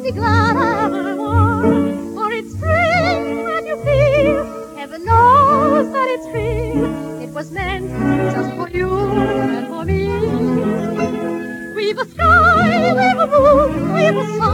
be glad evermore. For it's spring when you feel, heaven knows that it's real. It was meant just for you and for me. We've a sky, we've a moon, we've a sun.